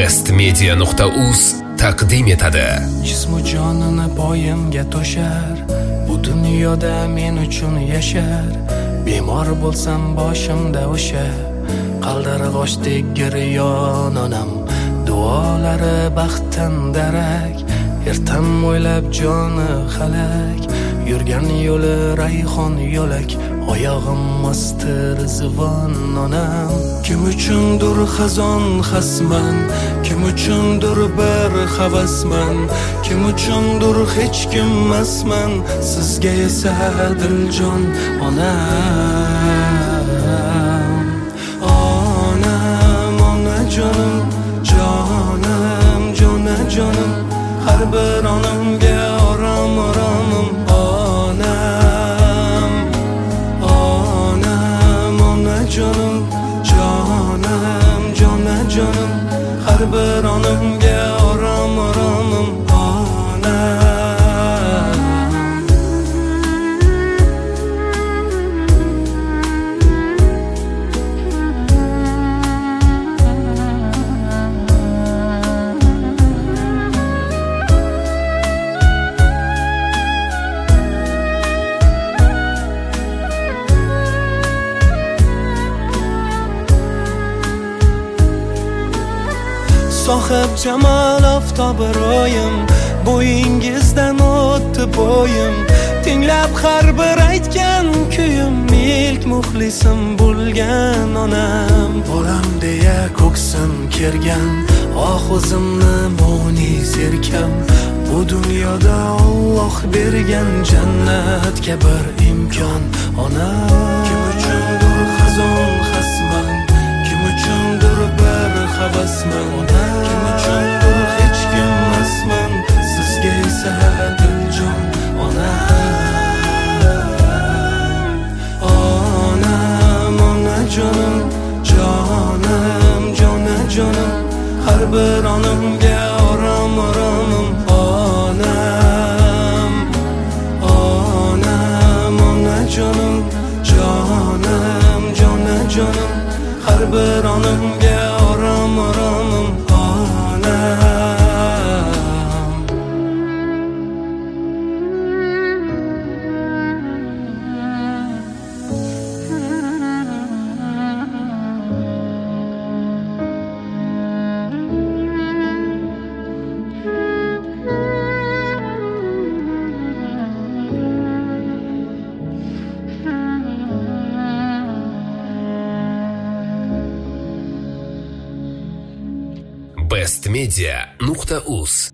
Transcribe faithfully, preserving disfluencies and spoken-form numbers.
best media nuqta uz taqdim etadi. Jismu jonini poyimga to'shar, bu dunyoda men uchun yashar. Bemor bo'lsam boshimda o'sha qaldirg'ochdek giryon onam, duolari baxtdan darak. Ertam o'ylab joni halak, yurgan yo'li rayhon yo'lak, oyog'im masti rizvon onam. Kim uchundir xazon xasman, kim uchundir bir havasman, kim uchundir hech kimmasman, sizga esa diljon onam. Onam, onajonim, jonim, jonajonim, har bir onamga orom oromim. Onam, onam, onajonim, jonim, jonajonim, har bir onamga orom oromim. Sohib jamal oftobi ro'yim, bo'yingizdan o'tdi bo'yim. Tinglab har bir aytgan kuyim, ilk muxlisim bo'lgan onam. Bolam deya ko'ksim kergan, oh o'zimni mo'niz erkam. Bu dunyoda Alloh bergan jannatga bir imkon onam. Kim uchundir xazon xasman, kim uchundir bir havasman, kim uchundir hech kimmasman, sizga esa diljon onam. Onam, onajonim, jonim, jonajonim, har bir onamga orom oromim. Onam, onam, onajonim, jonim, jonajonim, har bir onamga orom oromim. best media nuqta uz